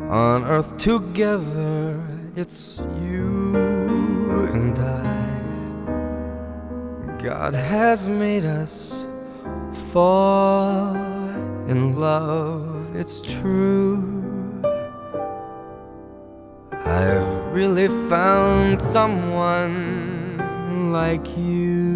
on earth together. It's you and I. God has made us fall in love, it's true. I've really found someone like you.